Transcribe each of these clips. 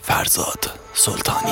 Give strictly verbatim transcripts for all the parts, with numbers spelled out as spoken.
فرزاد سلطانی.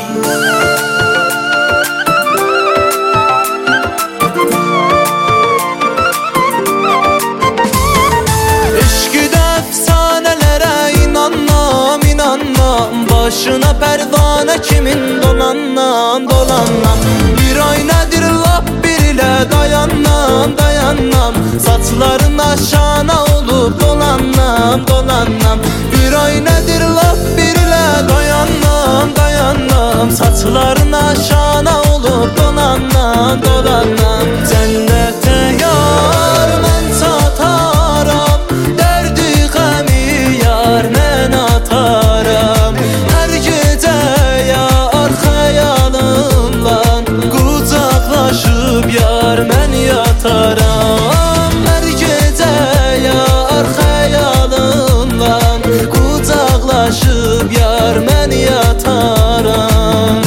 Başına pervane kimin dolanam dolanam. Bir ay nedir lap bir ile dayanam dayanam. Saçların aşağına olup dolanam dolanam. Bir ay nedir lap bir ile dayanam dayanam. Saçların aşağına olup dolanam dolanam. Cennete yar men sataram, derdi gemi yar men ataram. Yar mən yataram, hər gecə yar xəyalınla qucaqlaşıb yar mən yataram.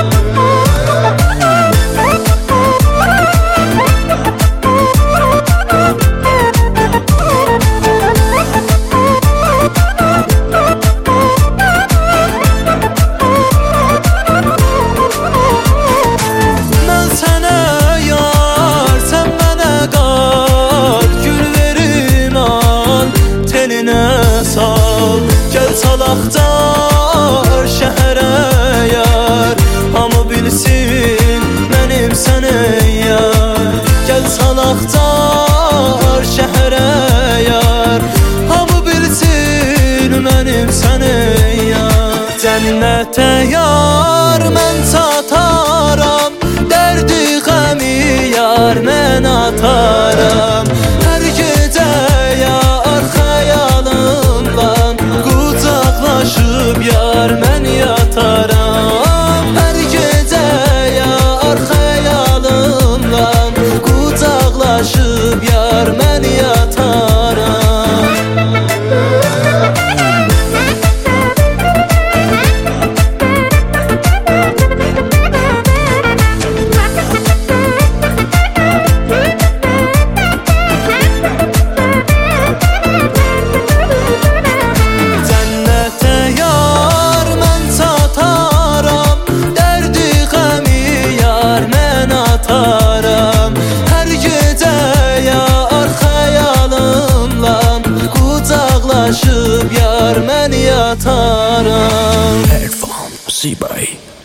Gəl salaqcar şəhərə yar, hamı bilsin mənim sənin yar. Gəl salaqcar şəhərə yar, hamı bilsin mənim sənin yar. Cənnətə yar mən çataram, dərdi qəmi yar mən ataram. Hər gecə yar xəyalımla qucaqlaşıb yar mən yataram. Hər gecə yar xəyalımla qucaqlaşıb yar mən yataram. Hər gecə yar xəyalımla qucaqlaşıb yar mən yataram. Erfan Zibay.